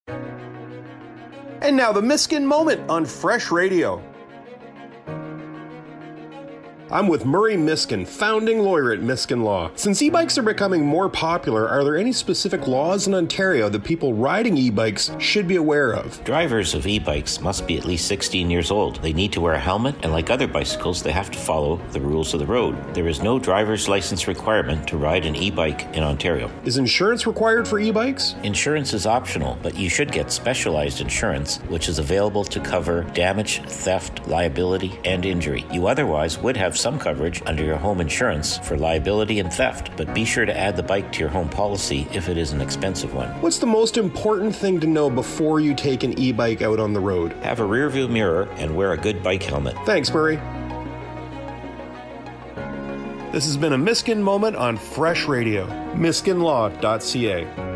And now the Miskin Moment on Fresh Radio. I'm with Murray Miskin, founding lawyer at Miskin Law. Since e-bikes are becoming more popular, are there any specific laws in Ontario that people riding e-bikes should be aware of? Drivers of e-bikes must be at least 16 years old. They need to wear a helmet, and like other bicycles, they have to follow the rules of the road. There is no driver's license requirement to ride an e-bike in Ontario. Is insurance required for e-bikes? Insurance is optional, but you should get specialized insurance, which is available to cover damage, theft, liability, and injury. You otherwise would have some coverage under your home insurance for liability and theft, but be sure to add the bike to your home policy if it is an expensive one. What's the most important thing to know before you take an e-bike out on the road? Have a rear-view mirror and wear a good bike helmet. Thanks, Murray. This has been a Miskin Moment on Fresh Radio. MiskinLaw.ca.